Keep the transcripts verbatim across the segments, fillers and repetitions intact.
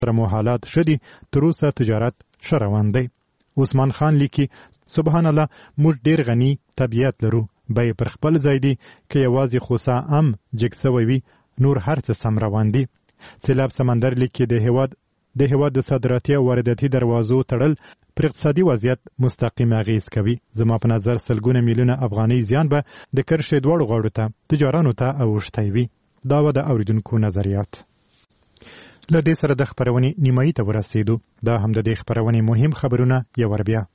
تر مو حالات شدي تر اوسه تجارت ښه روان دی. عثمان خان لیکي سبحان الله موږ ډیر غني طبیعت لرو، به پر خپل ځای دی که یوازې خوسا ام جګ سوی وي نور هر څه سم روان دي. سیلاب سمندر لیکي د هیواد د هیواد د صادراتي او وارداتي دروازو تړل پر اقتصادي وضعیت مستقیم اغیز کوي. زما په نظر سلګونه میلیونه افغاني زیان به د کرښې دواړو غاړو ته تجارانو ته اوښتی وي. دا و د اوریدونکو نظریات. له دې سره د خپرونې نیمایي ته ورسېدو. دا هم د دې خپرونې مهم خبرونه یو ور بیا.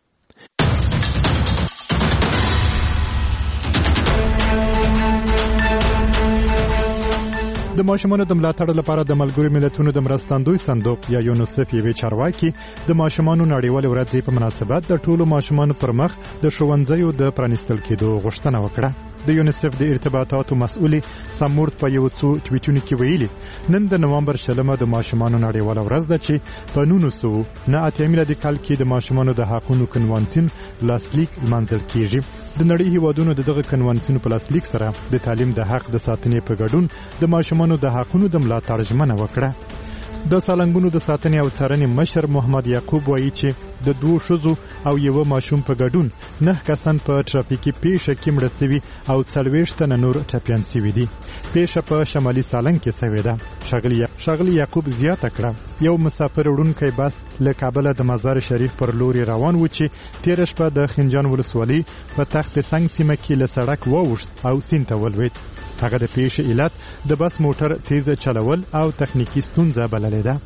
د ماشومانو د ملاتړ لپاره د ملګرو ملتونو د مرستندوی صندوق یا یونیسف یوې چارواکي د ماشومانو نړیوالې ورځې په مناسبت د ټولو ماشومانو پر مخ د ښوونځیو د پرانیستل کېدو غوښتنه وکړه. د یونیسف د ارتباطاتو مسؤلې سمورت په یو څو ټویټونو کې ویلي نن د نومبر شلمه د ماشومانو نړیواله ورځ ده چې په نولس سوه نه اتیا میلادي کال کې د ماشومانو د حقوقو کنوانسیون لاسلیک لمانځل کیږي. د نړۍ هیوادونو د دغه کنوانسیون په لاسلیک سره د تعلیم د حق د ساتنې په ګډون د ماشومانو د حقوقو د ملاتړ ژمنه وکړه. د سالنګونو د ساتنې او څارنې مشر محمد یعقوب وایي چې د دوه ښځو او یو ماشوم په ګډون نه کسان په ترافیکي پیښه کې مړه شوي او څلوېښت تنه نور ټپیان شوي دي. پیښه په شمالي سالنګ کې شوې ده. ښاغلي ښاغلي یعقوب زیاته کړه یو مسافر وړونکی بس له کابله د مزار شریف پر لوري روان و چې تېره شپه د خنجان ولسوالۍ په تخت سنګ سیمه کې له سړک واوښت او سیند ته ولوېد. هغه د پیښې علت د بس موټر تیز چلول او تخنیکی ستونزه بللې ده.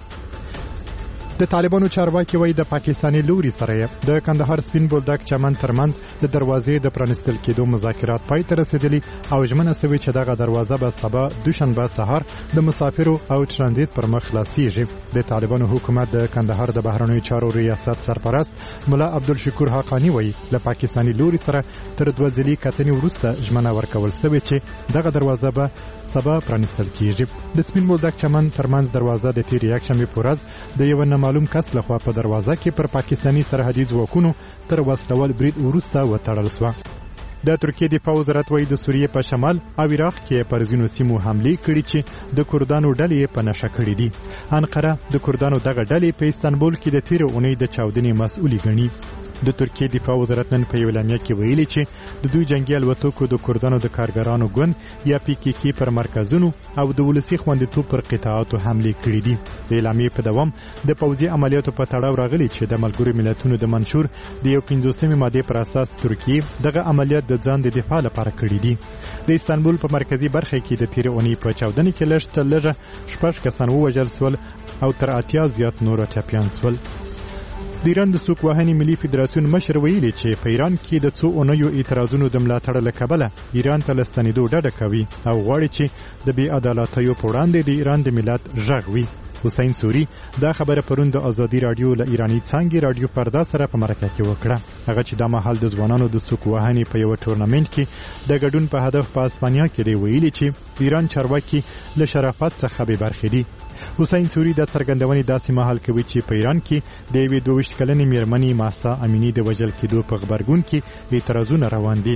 د طالبانو چارواکي وایي د پاکستاني لوري سره د کندهار سپین بولدک چمن ترمنځ د دروازې د پرانیستل کېدو مذاکرات پای ته رسېدلي او ژمنه شوې چې دغه دروازه به سبا دوشنبه سهار د مسافرو او ترانزیت پر مخ خلاصېږي. د طالبانو حکومت د کندهار د بهرنیو چارو ریاست سرپرست ملا عبدالشکور حقانی وایي له پاکستاني لوري سره تر دوه ځلې کتنې وروسته ژمنه ورکول شوې چې دغه دروازه به سبا پرانیستل کیږي. د سپین بولدک چمن ترمنځ دروازه د تیر یکشنبه په ورځ د یو نامعلوم کس لخوا په دروازه کې پر پاکستاني سرحدي ځواکونو تر وسلوال برید وروسته وتړل شوه. د ترکیې دفاع وزارت وایي د سوریې په شمال او عراق کې پر ځینو سیمو حملې کړي چې د کردانو ډلې په نشه کړې دي. انقره د کردانو دغه ډلې په استانبول کې د تیر اونۍ د چاودنې مسؤلې ګڼي. د ترکیې دفاع وزارت نن په یو اعلامیه کې ویلي چې د دوی جنگي الوتکو د کردانو د کارګرانو ګوند یا پی کې کې پر مرکزونو او د ولسي خوندیتوب پر قطاعاتو حملې کړې دي. د اعلامیې په دوام د پوځي عملیاتو په تړاو راغلي چې د ملګرو ملتونو د منشور د یو پنځوسمې مادې پر اساس ترکیې دغه عملیات د ځان د دفاع لپاره کړی دي. د استانبول په مرکزي برخه کې د تیر اونۍ په چاودنې کې لږ تر لږه شپږ کسان ووژل شول او تر اتیا زیات نور ټپیان شول. د ایران د څوک وهنې ملي فدراسیون مشر ویلي چې په ایران کې د څو اونیو اعتراضونو د ملاتړ له کبله ایران ته له ستنېدو ډډه کوي او غواړي چې د بې عدالتیو په وړاندې د ایران د ملت غږ وي. حسین سوری دا خبره پرون د ازادي رادیو له ایرانی څانګې رادیو پردا سره په مرکه کې وکړه. هغه چې دا مهال د ځوانانو د څوک وهنې په یو ټورنمنت کې د ګډون په هدف په اسپانیا کې دی ویلي چې ایران چارواکي له شرافت څخه به برخې دي. حسین سوری د څرګندونې داسې مهال کوي چې په ایران کې د یوې دوه ویشت کلنې میرمنې ماسا امینی د وژل کېدو په غبرګون کې اعتراضونه روان دي.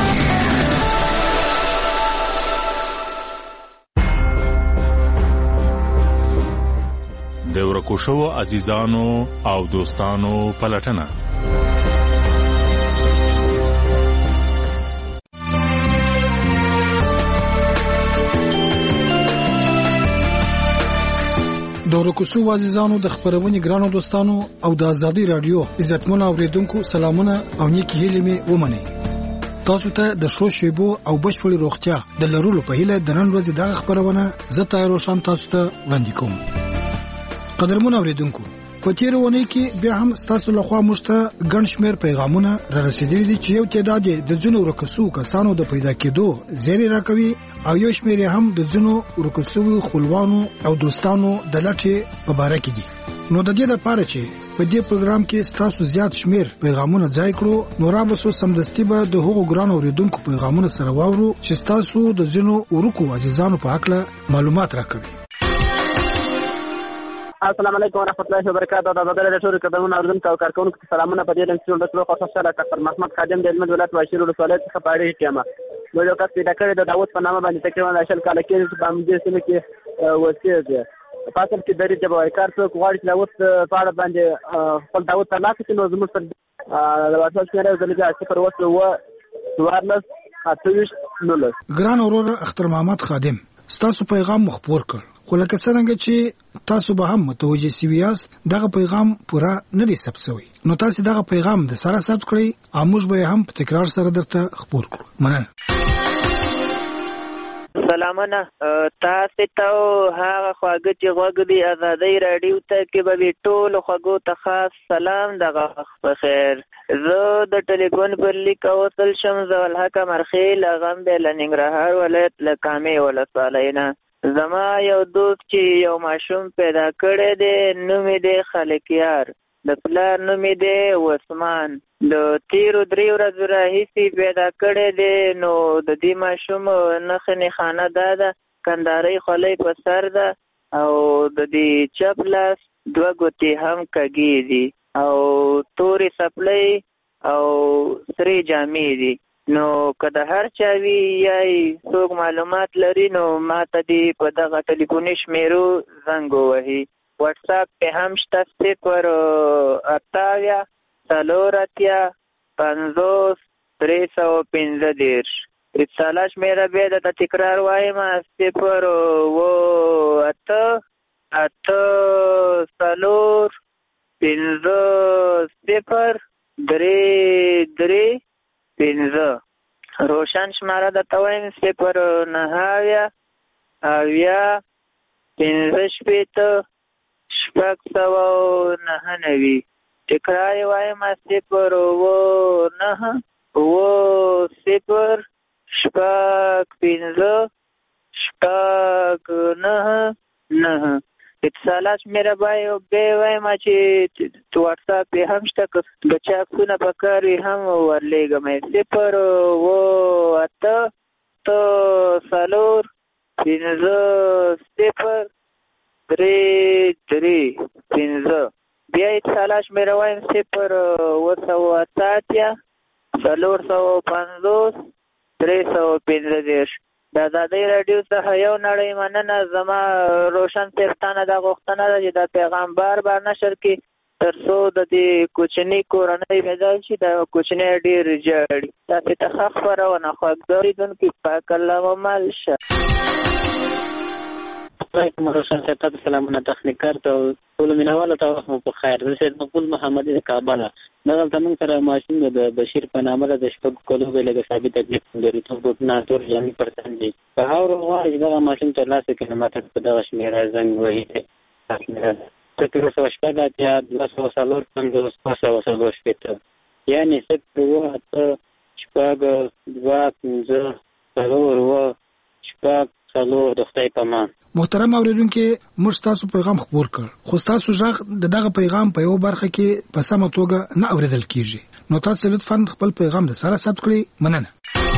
د ورکو شوو عزیزانو او دوستانو پلټنه. د ورکو شوو عزیزانو د خبرونې ګرانو دوستانو او د ازادي رادیو عزتمن اوریدونکو سلامونه او نیکی هیلې مې ومنئ. تاسو ته د ښو شیبو او بشپړې روغتیا د لرلو په هیله د نن ورځې دغه خبرونه زه طاهر روشن تاسو ته وړاندې کوم. قدرمن اوریدونکو، په تیر ونې کې بیا هم ستاسو لخوا موږ ته ګڼ شمېر پیغامونه را رسېدلي دي چې یو تعداد د ځینو ورکو شوو کسانو د پیدا کېدو زیری راکوي او یو شمېر هم د ځینو ورکو شوو خپلوانو او دوستانو د لټې په باره کې دي. نو د دې لپاره چې په دې پروګرام کې ستاسو زیات شمېر پیغامونه ځای کړو، نو را به سمدستي به د هغو ګرانو اوریدونکو پیغامونه سره واورو چې ستاسو د ځینو ورکو عزیزانو په هکله معلومات راکوي. السلام علیکم ورحمۃ اللہ وبرکاتہ. د بدل د ټول قدمونو اردن او کارکونکو ته سلامونه. په دې ډول چې ټول خاصه سره ډاکټر محمد خادم د علم ولایت واشیر ولسوالۍ څخه پاړې کېما نو یو کس پیدا کړی د داوود په نامه باندې تقریبا شل کال کې په امدې سیمه کې وسیږي. فاصل کې درې جبه وای کار څوک غواړي چې اوس په اړه باندې خپل داوود ترلاسه کړي نو زموږ سره د واتساپ شمېره زموږ صفر اووه اووه څوارلس اته ویشت نولس. ګران ورور اختر محمد خادم ستاسو پیغام مخبور کړ خو لکه څنګه چې تاسو به هم متوجه سوي یاست دغه پیغام پوره نه دی ثبت شوی نو تاسو دغه پیغام د سره ثبت کړئ او موږ به هم په تکرار سره درته خبر کړو. مننه. سلامونه تاسو ته هغه خواږه چې غوږ دی ازادۍ رادیو ته کې به ټول خواږو ته خاص سلام دغه په خیر. زه د ټلیفون پر لیک اوصل شم زه الحق مرخیل غم به لننګرهار ولایت لکامې ولسوالۍ نه. زما یو دوست چې یو ماشوم پیدا کړی دی نوم یې دی خالقیار د پلار نوم یې دی عثمان. د تیرو درې ورځو راهیسې پیدا کړی دی نو د دې ماشوم نښه نښانه دا ده کندارۍ خولۍ په سر ده او د دې چپ لاس دوه ګوتې هم کږې دي او تورې څپلۍ او سرې جامې دي. نو که د هر چا وي یا څوک معلومات لري نو ما ته دې په دغه ټلیفوني شمیرو زنګ ووهي. واټساپ پې هم شته صفر اته اویا څلور اتیا پنځوس درې سوه پنځه دېرش. رساله شمیره بیا درته تکرار وایم صفر اووه اته اته څلور پنځه صفر درې درې پنځه. روشن شماره درته وایم صفر نهه اویا اویا پنځه شپېته شپږ سوه نهه نوي. تکرار یې وایم صفر اووه نهه اووه صفر شپږ پنځه شپږ نهه نهه. اتصالات شمېره بیا وایم چې واټساپ یې هم شته که د چا عکسونه پکار وي هم ورلیږم صفر اووه اته اته څلور پنځه صفر درې درې پنځه. بیا اتصالات شمېره وایم صفر اووه سوه اته اتیا څلور سوه پنځوس درې سوه پنځه دېرش. د ازادۍ راډیو څخه یو نړۍ مننه. زما روشن صاحب تانه دا غوښتنه ده چې دا پیغام بار بار نشر کړي تر څو د دې کوچنۍ کورنۍ بدل شي. دا کوچنۍ ډېر ژاړي. تاسې ته ښه خپرونه خوږ اورېدونکي پاک الله ممل شه. علیکم روشن صاحب تاسو سلامونه تخنیکار ته ټولو مینهوالو ته وخت مو په خیر. زه سید مقبول محمد د کابل. دغلته موږ سره ماشوم د بشیر په نامه ده د شپږو کلو بې لږه ثابت تکلیف لري. څو بوټونه تور جامې پر تن دي. که هغه غواړي چې دغه ماشوم ترلاسه کړي نو ماته په دغه شمېره زنګ ووهي. دا شمېره ده صفر سوه شپږ اتیا دوه سوه څلور پنځوس دوه سوه څلور شپېته یعنې صفر اووه اته شپږ دوه پنځه څلور اووه شپږ څلور. د خدای په امان. محترم اوریدونکو موږ تاسو پیغام خبر کړ خو تاسو ژغ د دغه پیغام په یو برخه کې په سمه توګه نه اوریدل کیږي نو تاسو لطفاً خپل پیغام د سره ثبت کړئ. مننه.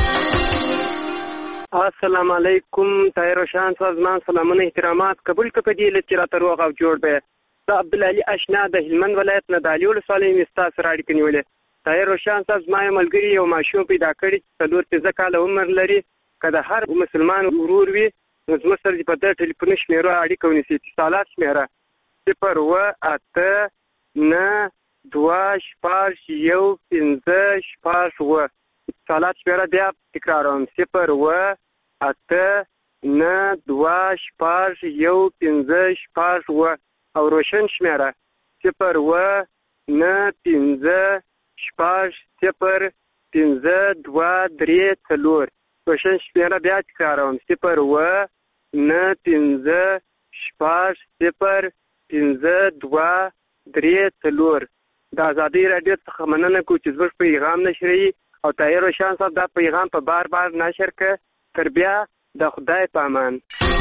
السلام علیکم طاهر روشن صاحب زما سلامونه احترامات قبول کړه په دې لچ را تر وغه جوړ به. زه عبدالعلی اشنا د هلمند ولایت نه د علي ولسوالۍ مستا سره اړیکه نیولې. طاهر روشن صاحب زما ملګری یو ماشوم پیدا کړی څلور پنځه کاله عمر لري. که د هر مسلمان ورور وي نو زموږ سره په دغه ټلیفوني شمېرو اړیکه ونیسي. اتصالات شمېره صفر اووه اته نه دوه شپږ یو پنځه شپږ اووه. اتصالات شمېره بیا تکراروم صفر اووه اته نه دوه شپږ یو پنځه شپږ اووه. او روشن شمېره صفر اووه نه پنځه شپږ صفر پنځه دوه درې څلور. روشن شمېره بیا تکراروم صفر اووه نه پنځه شپږ صفر پنځه دوه درې څلور. د ازادۍ راډیو څخه مننه کوو چې زموږ پیغام نشروي او طاهر روشن صاحب دا پیغام په بار بار نشر کړه. تر بیا د خدای په امان.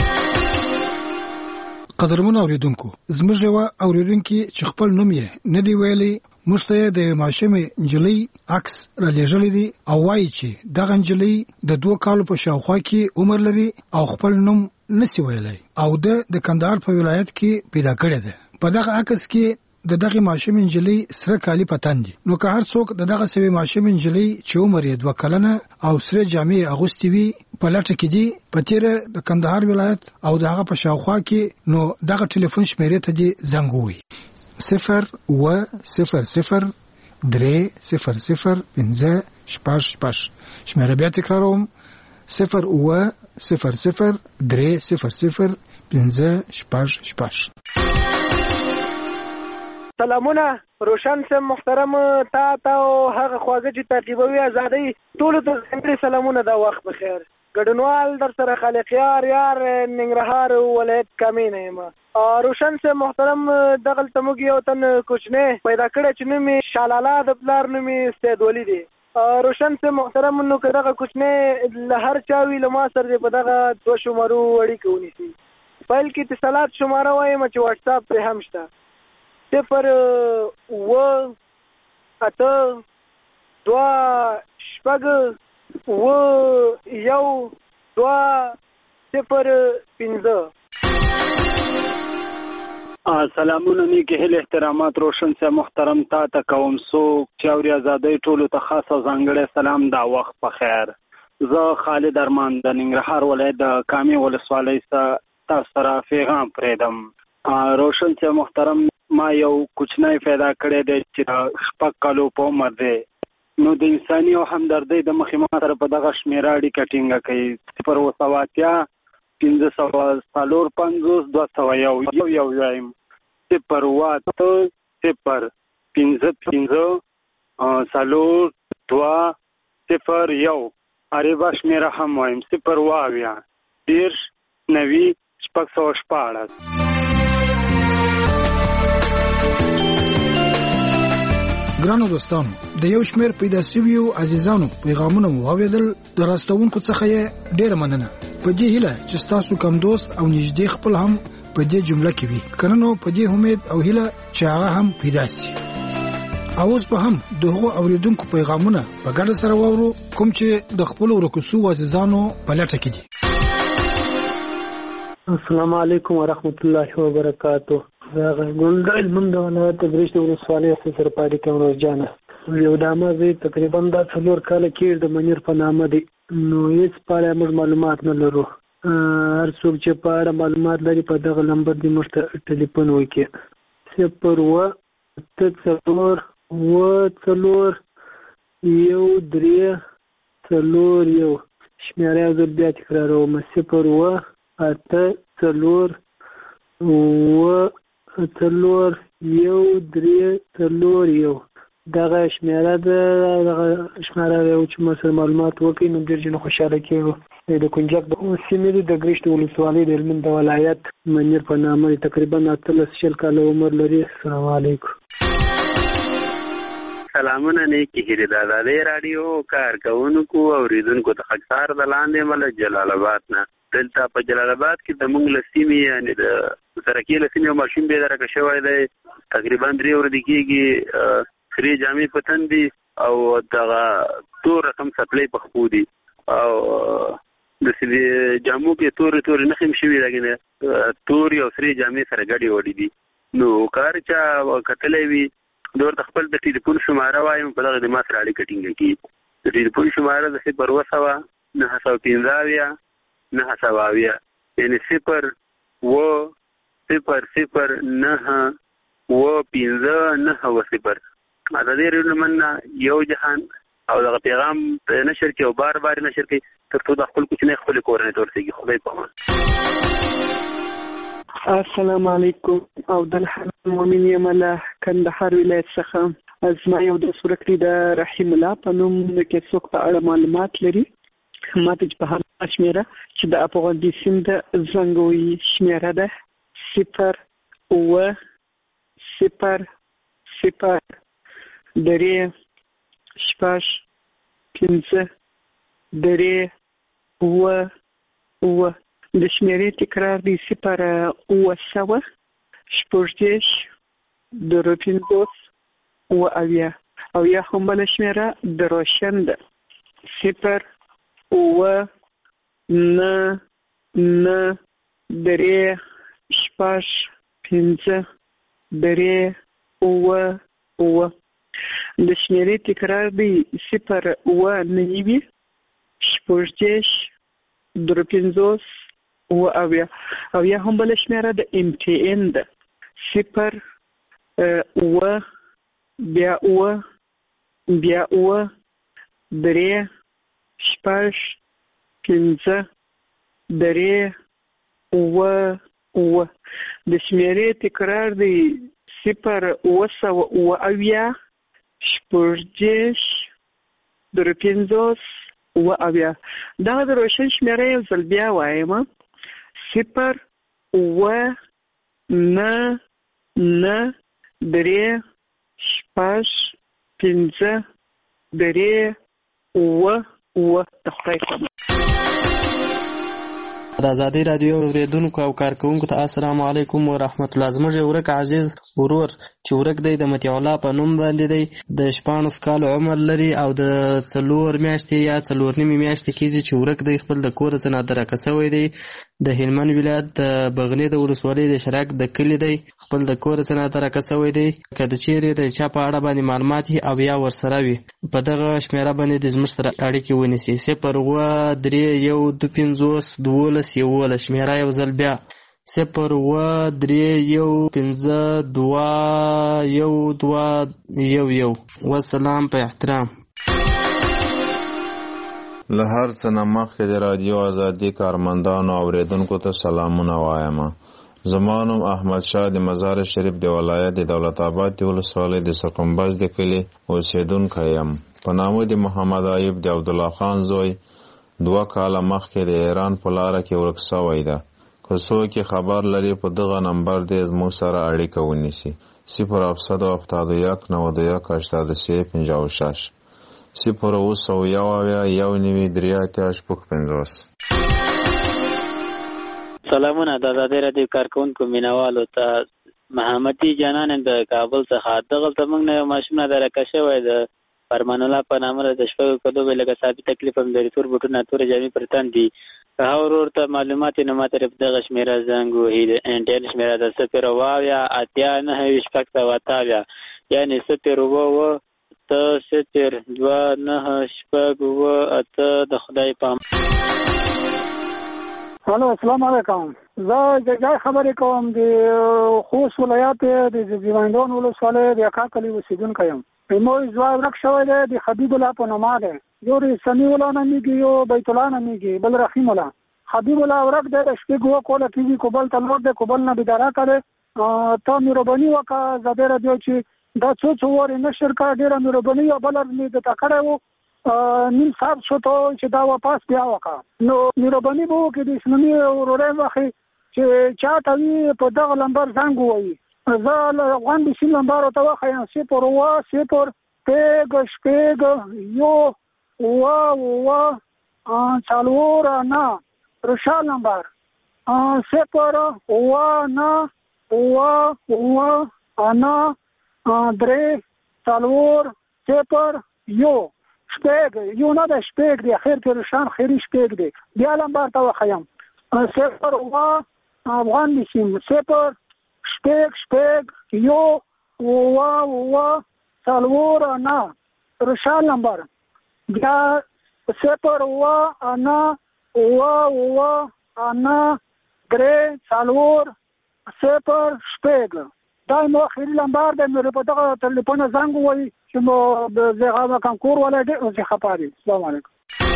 قدرمن اوریدونکو زموږ یو اوریدونکي چې خپل نوم یې نه دی ویلي موږ ته د ماشومې نجلۍ عکس را لېږلی دی او وایي چې دغه نجلۍ د دوه کالو په شاوخوا کې عمر لري او خپل نوم نسی ویلی او د د کندهار په ولایت کې پیدا کړی ده. په دغه عکس کې د دغه ماشوم انجلۍ سره کالی پتان دي نو که هر څوک د دغه سوي ماشوم انجلۍ چې عمر یې دوه کلنه او سره جامې اغوستي وي په لټه کې دي په تیر د کندهار ولایت او دغه په شاوخوا کې نو دغه ټلیفون شمیرې ته دي زنګ ووي صفر و صفر صفر درې صفر صفر پنځه شپږ شپږ شمیره بیا تکراروم صفر و صفر صفر درې صفر صفر پنځه شپږ شپږ. سلامونه روشن سم محترم تا تا او هغه خواږه چې تعقیبوي ازادي ټول ته څنګه سلامونه دا وخت بخیر ګډنوال در سره خالقیار یار ننګرهار ولایت کامینه ما روشن سم محترم دغل تموږ یو تن کوچنه پیدا کړ چې نومي شالاله د بلار نومي سید ولی دی روشن سم محترم نو کداغه کوچنه لهر چاوي لما سره په دغه دو شمارو وړي کوي سي فایل کې اتصالات شماره وایم چې واتس اپ په هم شته صفر و اته دوا شپږ و یو دوا صفر پنځه. سلامونه نیکی هیل احترامات روشن سے محترم تا تا کوم سوک چاوری ازادی ټولو ته خاص او ځانګړی سلام دا وخت په خیر. زه خالد ارمان د ننګرهار ولایت د کامې ولسوالۍ څخه تاسو سره پیغام پرېږدم. روشن سے محترم ما یو کوچنی پیدا کړی دی چې شپږ کالو په عمر دی نو د انساني او همدردۍ د مخې ما سره په دغه شمېره اړیکه ټینګه کوي صفر اوه سوه اتیا پنځه سوه څلور پنځوس دوه سوه یو یو یو وایم صفر اوه اته صفر پنځه پنځه څلور دوه صفر یو عربه شمېره هم وایم صفر اوه اویا دېرش نوي شپږ سوه شپاړس. ګرانو دوستانو د یو شمېر پیدا شویو عزیزانو پیغامونه مو واوریدل د راستونکو څخه یې ډېره مننه په دې هیله چې تاسو کوم دوست او نږدې خپل هم په دې جمله کې وي کنه نو په دې امید او هیله چې هغه هم پیدا شي. اوس په هم دغه اوریدونکو پیغامونه په ګډه سره وورو کوم چې د خپل ورکوسو عزیزانو په لټه کې دي. السلام علیکم ورحمت الله وبرکاتہ. زه ګلدل من د ولایت برشت ولسوالۍ سره پاتې کوم روزانه یو دامه زه تقریبا دا څلور کال کې د منیر په نامه دی نو هیڅ په اړه موږ معلومات نه لرو. هر څوک چې په اړه معلومات لري په دغه نمبر دی موږ ته ټلیفون وکړي صفر اوه اته څلور اوه څلور یو درې څلور یو شمېره زه بیا تکراروم صفر اوه اته څلور اوه څلور یو درې څلور یو دغه شمېره ده دغه شمېره یو چې موږ سره معلومات وکړي نو ډېر ډېر خوشحاله کېږو. د کنجک د سیمې د ګرشت ولسوالۍ د هلمند د ولایت منیر په نامه تقریبا اتلس شل کاله عمر لري. السلام علیکم. سلامونه نیکی هیرې د ازادۍ راډیو کارکوونکو اوریدونکو ته خاکسار د لاندې مله جلال آباد نه دلته په جلال آباد کې د موږ له سیمې یعنې د سرکې له سیمې یو ماشوم بېدرکه شوی دی تقریبا درې ورځې کېږي سرې جامې په تن دي او دغه تور رقم څپلۍ په خپو دي او د سرې جامو کې تورې تورې نښې هم شوي لګې تورې او سرې جامې سره ګډې وړې دي نو که هر چا کتلی وي د ورته خپل د ټلیفون شماره وایم په دغه د ما سره اړیکه ټینګه کړي. د ټلیفون شماره د صفر اوه سوه نهه سوه پنځه اویا نهه سوه اویا یعنې صفر اوه صفر صفر نهه اوه پنځه نهه اوه صفر. ازادۍ راډیو نه مننه یو جهان او دغه پیغام نشر کړي او بار بار نشر کړي تر څو د خپل کوچنۍ خپلې کورنۍ ته ورسېږي. خدای په امان. السلام علیکم. او د المؤمن یم له کندهار ولایت څخه زما یو دوست ورکړي د رحیم الله په نوم کې څوک په اړه معلومات لري ما ته په هغه شمېره چې د افغاني سیند زنګوي شمېره ده صفر اوه صفر صفر درې شپږ پنځه درې اوه اوه د شمېرې تکرار دی صفر اوه سوه شپږ دېرش درې پنځوس اوه اویا او یا هم بله شمېره د روشن ده صفر اوه نه نه درې شپږ پنځه درې اوه اوه. د شمیرې تکرار دی صفر اوه نهه وي شپږ دېرش درې پنځوس اوه اویا. او یا هم بله شمیره د ام ټي ان ده صفر اوه بیا اوه بیا اوه درې شپږ پنځه درې اوه اوه. د شمیرې تکرار دی صفر اوه سوه اوه اویا شپږ دېرش درې پنځوس اوه اویا. دغه د روشن شمیره یو ځل بیا وایم صفر اوه نه نه درې شپږ پنځه درې اوه اوه. د خدای په امان. د ازادي رادیو اوریدونکو او کارکونکو ته السلام علیکم ورحمت الله. زموږ ورک عزیز ورور چې ورک دی د مطیع الله په نوم باندې دی، د شپاړس کالو عمر لري او د څلور میاشتې یا څلور نیمې میاشتې کېږي چې ورک دی. خپل د کور څخه نادرکه شوی دی. د هلمند ولایت د بغنی د ولسوالۍ د شراک د کلي دی. خپل د کور څخه نادرکه شوی دی. که د چیرې د چا په اړه باندې معلومات او یا ورسره وي په دغه شمیره باندې د زموږ سره اړیکې ونیسي. صفر اوه درې یو دوه پنځوس دولس یولس. شمیره یو ځل بیا صفر اوه درې یو پنځه دوه یو دوه یو یو. والسلام په احترام. له هر څه نه مخکې د رادیو ازادي کارمندانو او اوریدونکو ته سلامونه وایم. زما نوم احمد شاه د مزار شریف د ولایت د دولت آباد د ولسوالۍ د سرکمبز د کلي اوسیدونکی یم. په نامه د محمد ایوب د عبدالله خان زوی دوه کاله مخکې د ایران په لاره کې ورک شوی ده. که څوک خبر لري په دغه نمبر دې زموږ سره اړیکه ونیسي. صفر هفتصد و هفتاد و یک نود و یک هشتاد و سه پنجاه و شش صفر اوه سوه یو اویا یو نوي درې اتیا شپږ پنځوس. سلامونه د ازادي رادیو کارکونکو مینوالو ته. محمدي جانان د کابل څخه. دغلته موږ نه یو ماشوم نادرکه شوی د فرمان الله په نامه د شپږو کلو به لږه ثابت تکلیف هم لري. تور بوټونه تورې جامې پر تن دي. که هغه ورور ته معلومات یې نو ما ته دغه شمېره زنګ وهي. د انټین شمېره د صفر اوه اویا اتیا نهه ویشت شپږ سوه اته اویا یعنې صفر اوه اوه اته صفر دوه نهه شپږ اوه اته. د خدای په امان. هلو السلام علیکم. زه د ځای خبرې کوم. د خوست ولایت د زیوندون ولسوالۍ د اکا کلي اوسېدونکی یم. زموږ ځوای ورک شوی دی د حبیب الله په نومه دی. یو سمیع الله نومیږي یو بیت الله نومیږي بل رحیم الله. حبیب الله ورک دی د شپې اووه کاله کېږي. کوبل ته لاړ دی کوبل نه بیداره کړی. ته مهرباني وکړه ازادي راډیو چې دا څو څو وارې نشر کړه. ډېره مهرباني او بله مې درته کړی و نیم ساعت شو ته چې دا واپس بیا وکړه. نو مهرباني به وکړې د اسلامي ورورۍ وخې چې چا ته وي په دغه لمبر زنګ ووایي. زه افغان بیسیم لمبر ورته وښیم صفر اوه صفر شپږ شپږ یو اوه اوه څلور نه. روشال نمبر صفر اوه نه اوه اوه نه درې څلور صفر یو شپږ. یو نه ده شپږ دی. خیر کې روشان خیري شپږ دی. بیا لمبر ته وښیم صفر اوه افغان بیسیم صفر شپږ شپږ یو اوه اوه څلور نه. روشال نمبر بیا صفر اوه نه اوه اوه نه درې څلور صفر شپږ. دا مو اخري لمبر دی. مې په دغه تلیفون زنګ ووایي چې مو زه هغه کانکور ولا ډېر زه خفه دي. السلام علیکم.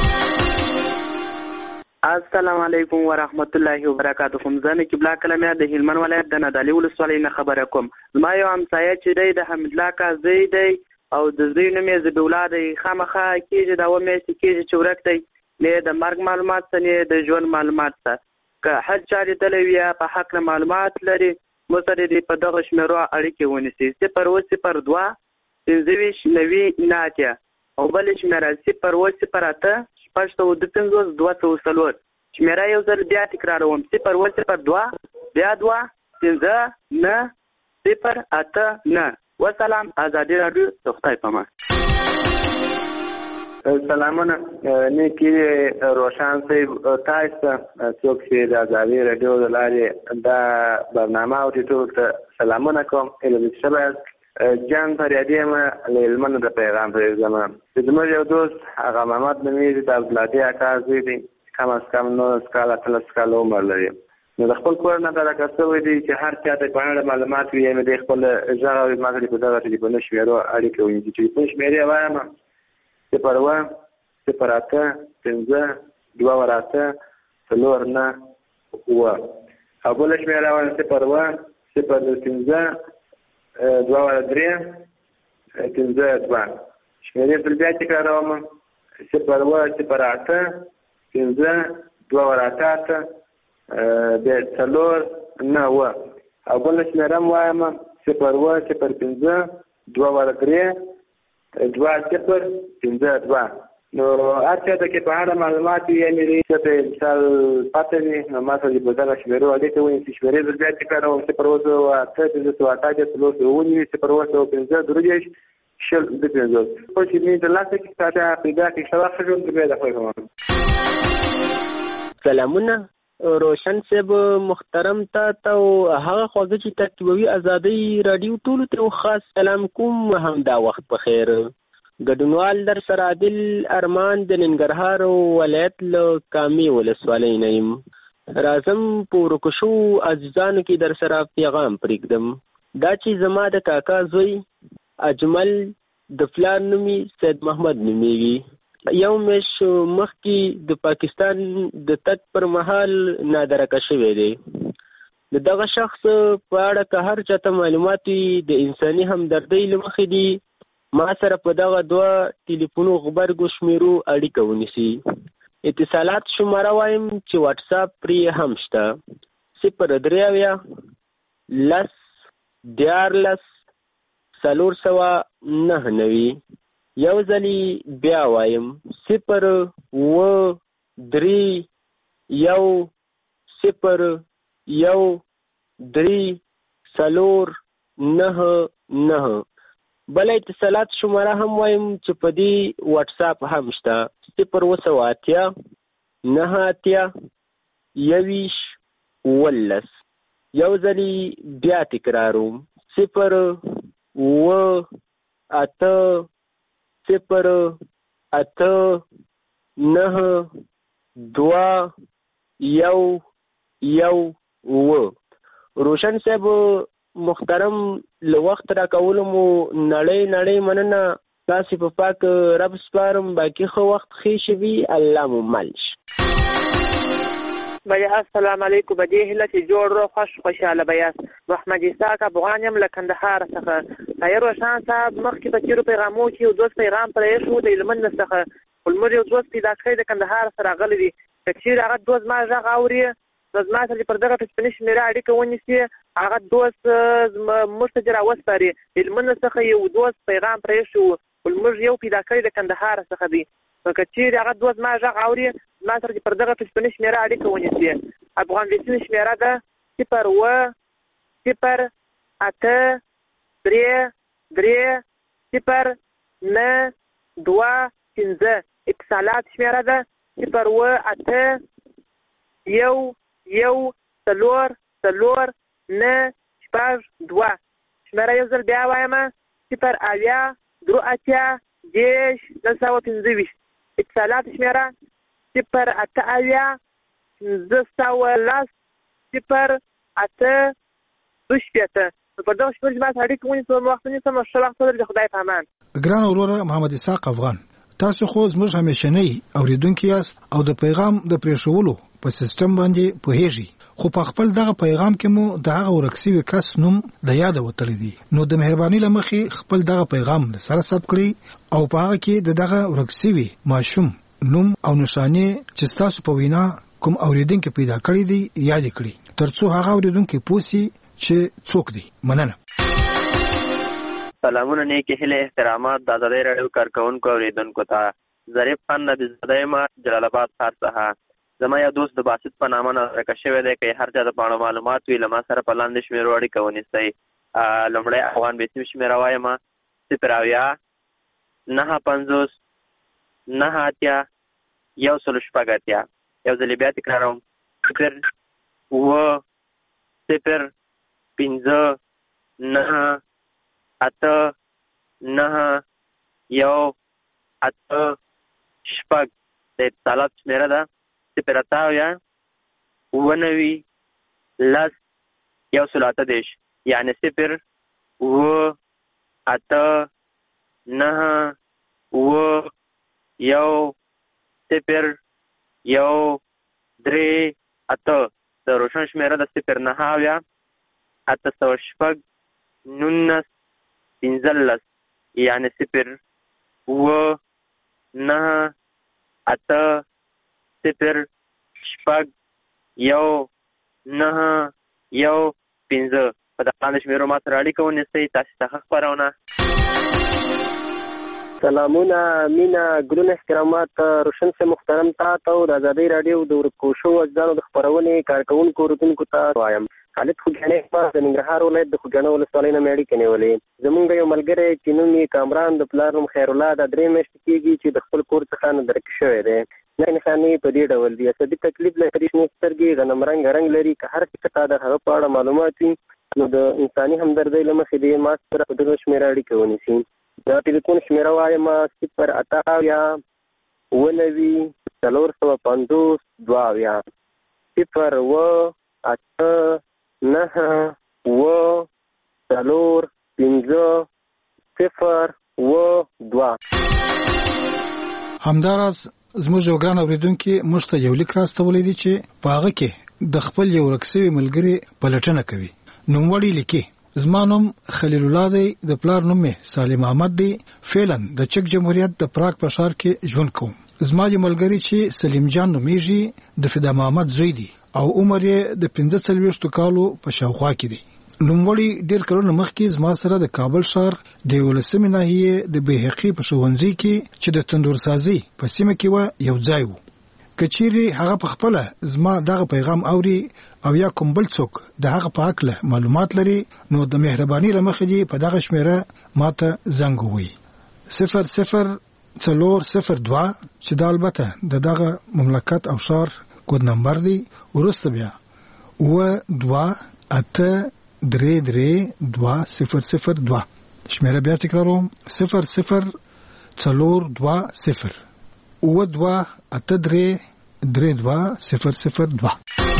السلام علیکم ورحمت الله وبرکاته. زه نقیب الله کلمیا د هلمند ولایت د نادعلي ولسوالۍ نه خبره کوم. زما یو همسایه چې دی د حمید الله کاکا زوی دی او د زوی نوم یې ذبیح الله دی. خامخا کېږي دا اووه میاشتې کېږي چې ورک دی. نه د مرګ معلومات څه نه د ژوند معلومات څه. که هر چا لیدلی وي یا په هکله معلومات لري مو سره دې په دغه شمېرو اړیکې ونیسي. صفر اوه صفر دوه پنځه ویشت نوي نه اتیا او بلې شمېره صفر اوه صفر اته شپږ سوه دوه پنځوس دوه سوه څلور. شمېره یو ځل بیا تکراروم صفر اوه صفر دوه بیا دوه پنځه نه صفر اته نه. وسلام. ازادي راډیو د خدای په امان. سلامونه. نیکی روشان صاحب تاسو ته څوک چې د ازادي راډیو د لارې دا برنامه اوري ټول ته سلامونه کوم. اله دې شبه جان فریادي یم له هلمند د پیغام پرېږدم. چې زموږ یو دوست هغه محمد نومیږي د عبدالهادي اکا زوی دی، کم از کم نولس کاله اتلس کاله عمر لري. نو د خپل کور نه دا کسوي دي چې هر چا ته په اړه معلومات وي، مې د خپل ژغه او ما په دغه ټلیفون شمیرو اړیکه ونیسي. چې ټلیفون شمیرې وایم صفر اوه صفر اته پنځه دوه ور اته څلور نه اووه، او بله شمېره وایم صفر اوه صفر پنځه دوه ور درې پنځه دوه. شمېرې بل بیا تکراروم صفر اوه صفر اته پنځه دوه ور اته اته د څلور نه اووه، او بله شمېره هم وایم صفر اوه صفر پنځه دوه ور درې دوه صفر پنځه دوه. نو هر چا ته کې په اړه معلومات وي، یعنې څه ته مثال پته وي، نو ما سره په دغه شمېرو اړیکه ونیسي. شمېرې زه بیا تکراروم صفر اوه سوه اته پنځه سوه اته اتیا څلور سوه اووه نوي صفر اوه سوه پنځه درې دېرش شل دوه پنځوس. خو چې مې د لاسه کې ساده پیدا کړي ښه وخت ژوند بیا د خوښ کوم. سلامونه روشن صاحب محترم تا ته او هغه خواږه چې تعقیبوي ازادۍ راډیو ټولو ته خاص سلام کوم. همدا وخت په خیر. ګډونوال در سره عادل ارمان د ننګرهار ولایت له کامې ولسوالۍ نه یم. راځم په ورکو شوو عزیزانو کې در سره پیغام پرېږدم. دا چې زما د کاکا زوی اجمل د پلار نومي سید محمد نومیږي. یو میاشت مخکې د پاکستان د تګ پر مهال نادرکه شوی دی. د دغه شخص په اړه که هر چاته معلومات وي د انساني همدردۍ له مخې دي ما سره په دغه دوه ټلیفونو غبرګو شمیرو اړیکه ونیسي. اتصالات شماره وایم چې واټساپ پرې هم شته صفر درې اویا لس دیارلس څلور سوه نهه نوي. یو ځلې بیا وایم صفر اوه درې یو صفر یو درې څلور نهه نهه. بل اتصالات شماره هم وایم چې په دې واټساپ هم شته صفر اوه سوه اتیا نهه اتیا یویشت اوولس. یو ځلې بیا تکراروم صفر اوه اته صفر اته نهه دوه یو یو اووه. روشن صاحب محترم له وخت راکولو مو نړۍ نړۍ مننه. تاسې په پاک رب سپارم. باقي ښه وخت ښې شوي. الله مو مل شي. بیا السلام علیکم. په دې هیله چې جوړ رو خوش خوشحاله به یاست. محمد اسحاق افغان یم له کندهار څخه. طاهر روشن صاحب مخکې په تېرو پیغامو کې یو دوست پیغام پرې شو د هلمند څخه. ولمر یو دوست پیدا کړی د کندهار سره راغلی دی. که چېرې هغه دوست ما غږ اوري نو زما سره چې پر دغه ټلیفوني شمېره اړیکه ونیسي هغه دوست موږ ته چې راوسپاري. هلمند څخه یو دوست پیغام پرې شو ولمر یو پیدا کړی د کندهار څخه دی. نو که چېرې هغه دوست ما غږ اوري ما سره چې پر دغه ټلیفوني شمېره اړیکه ونیسي. افغان ویسین شمېره ده صفر اوه صفر اته درې درې صفر نه دوه پنځه. اتصالات شمېره ده صفر اوه اته یو یو څلور څلور نه شپږ دوه. شمېره یو ځل بیا وایم صفر اویا درې اتیا دېرش نهه سوه پنځه ویشت. اتصالات شمېره صفر اته اویا پنځه سوه لس صفر اته دوه شپېته. په دغه شمېر چې ما ته اړیکه ونیسم وخت ونیسم او ښه وخت ولرئ. د خدای په امان. ګران وروره محمد اسحاق افغان، تاسو خو زموږ همیشنی اوریدونکي یاست او د پیغام د پرېښولو په سیستم باندې پوهیږي، خو په خپل دغه پیغام کې مو د هغه ورکسوي کس نوم د یاد وتلی دی. نو د مهرباني لمخې خپل دغه پیغام سره ثبت کړئ او په هغه کې د دغه ورکسوي ماشوم نوم او نشانه چې تاسو په وینا کوم اوریدونکي پیدا کړی دی یاد کړئ ترڅو هغه اوریدونکي پوسی چې څوک دی. مننه. سلامونه نیکی هیله احترامات د ازادۍ راډیو کارکونکو اوریدونکو ته. ظریف خان نبیزاده یم جلال آباد ښار څخه. زما یو دوست د باسط په نامه نارکه شوی دی. که هر چا د پاڼو معلومات وي له ما سره په لاندې شمېرو اړیکه ونیسئ. لومړی افغان بیسیم شمېره وایم صفر اویا نهه پنځوس نهه اتیا یو سل شپږ اتیا. یو ځلې بیا تکراروم صفر اوه صفر پنځه نهه اته نهه یو اته شپږ د اتصالات شمېره ده صفر اته اویا اووه نوي لس یو سل اته دېرش یعنې صفر اووه اته نهه اووه یو صفر یو درې اته د روشن شمېره د صفر نهه اویا اته سوه شپږ نولس پنځلس یعنې صفر اووه نهه اته صفر شپږ یو نهه یو پنځه په دغه باندې شمېرو ما سره اړیکه ونیسئ. تاسې څخه خپرونه. سلامونه، مینه، ګلونه، احترامات روشن سے محترم تا ته د ازادۍ راډیو د ورکو شوو اجزاو د خپرونې کارکوونکو اورېدونکو ته وایم. خالد خوږیاڼی اقبال د ننګرهار ولایت د خوږیاڼو ولسوالۍ نه مې اړیکې نیولې. زمونږ یو ملګری چې نوم یې کامران د پلار نوم خیرالله دا درې میاشتې کېږي چې د خپل کور څخه نندرک شوی دی. نښې نښانې په دې ډول دي: عصبي تکلیف لري، شنې سترګې، غنم رنګ رنګ لري. که هر څه ته د هغه په اړه معلومات وي نو د انساني همدردۍ له مخې دې ما سره په دغه شمېره اړیکه ونیسي. د ټلیفون شمېره وایم صفر اته اویا اووه نوي څلور سوه پنځوس دوه اویا صفر اووه اته نهه اووه څلور پنځه صفر اووه دوه. همداراز زموږ یو ګران اورېدونکي موږ ته یو لیک راستولی دی چې په هغه کې د خپل یو ورک سوي ملګري پلټنه کوي. نوموړی لیکي: زما نوم خلیل الله دی، د پلار نوم مې سالم احمد دی. فعلا د چک جمهوریت د پراګ په ښار کې ژوند کوم. زما یو ملګری چې سلیم جان نومیږي د فدا محمد زوی دی او عمر یې د پنځه څلوېښتو کالو په شاوخوا کې دی. نوموړی ډېر کلونه مخکې زما سره د کابل ښار د یولسمې ناحیې د بیحقي په ښوونځي کې چې د تندورسازي په سیمه کې وه یو ځای و. که چیرې هغه په خپله زما دغه پیغام اوري او یا کوم بل څوک د هغه په هکله معلومات لري نو د مهرباني له مخې دې په دغه شمېره ماته زنګ ووهي. صفر صفر څلور صفر دوه چې دا البته د دغه مملکت او ښار کود نمبر دی. وروسته بیا اووه دوه اته درې درې دوه صفر صفر دوه. شمېره بیا تکراروم: صفر صفر څلور دوه صفر اووه دوه اته درې درې دوه صفر صفر دوه.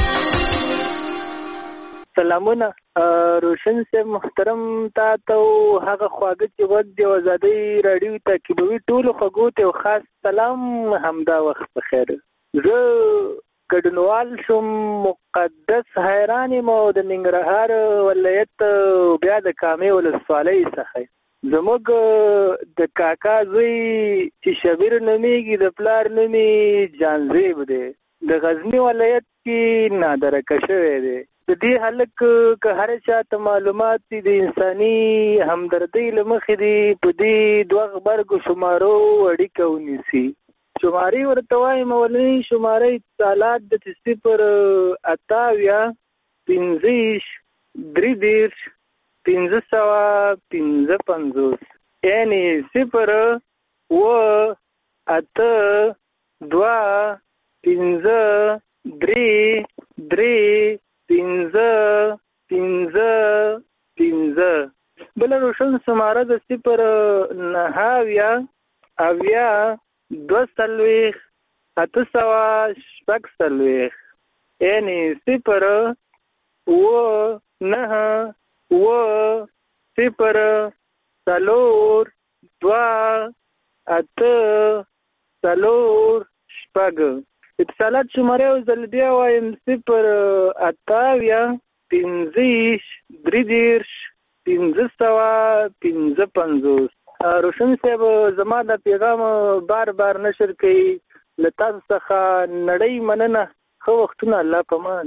سلامونه روشن سے محترم تا ته هغه خواږه چې وخت د ازادۍ راډیو تعقیبوي ټولو خوږو ته خاص سلام. همدا وخت بخیر. زه ګډونوال شوم مقدس حیران یم د ننګرهار ولایت بیا د کامې ولسوالۍ څخه. زموږ د کاکا زوی چې شبیر نومیږي د پلار نومي جانزیب دی، د غزني ولایت کې نادرکه شوی دی. د دې هلک که هر چا ته معلومات دي د انساني همدردۍ له مخې دي په دې دوه غبرګو شمارو اړیکه ونیسي. شمارې ورته وایم: اولنۍ شماره اتصالات د صفر اته اویا پنځه ویشت درې دېرش پنځه سوه پنځه پنځوس یعنې صفر اووه اته دوه پنځه درې درې پنځه پنځه پنځه. بله روشن شماره د صفر نهه اویا اویا دوه څلوېښت اته سوه شپږ څلوېښت یعنې صفر اووه نهه اووه صفر څلور دوه اته څلور شپږ. اتصالات شماره یو ځل بیا وایم: صفر اته اویا پنځه ویشت درې دېرش پنځه سوه پنځه پنځوس. روشن صاحب زما د پیغام بار بار نشر کوي. له تاسو څخه نړۍ مننه. ښه وختونه. الله پامان.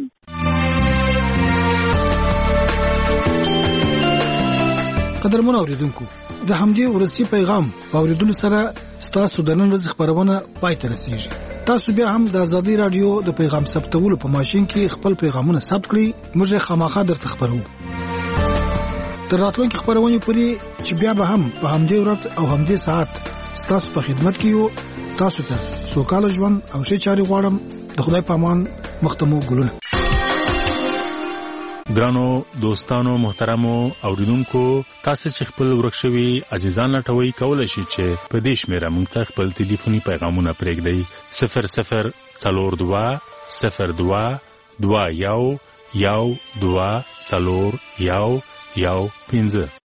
قدرمن اوریدونکو، د همدې ورسي پیغام په اوریدلو سره ستاسو د نن ورځې خبرونه پای ته رسیږي. تاسو بیا هم د ازادۍ راډیو د پیغام ثبتولو په ماشين کې خپل پیغامونه ثبت کړئ. موږ خامخا درته خبرو. تر راتلونکي خبرونه پورې چې بیا به هم په همدې ورځ او همدې ساعت ستاسو په خدمت کې یو. تاسو ته سوکاله ژوند او ښه چاري غواړم. د خدای په امان. مختمو ګلونه. ګرانو دوستانو محترمو اوریدونکو تاسو چې خپل ورک شوي عزیزان لټوي کولای شئ چې په دې شمیره موږ ته خپل ټلیفوني پیغامونه پرېږدئ صفر صفر څلور دوه صفر دوه دوه یو یو دوه څلور یو یو پنځه.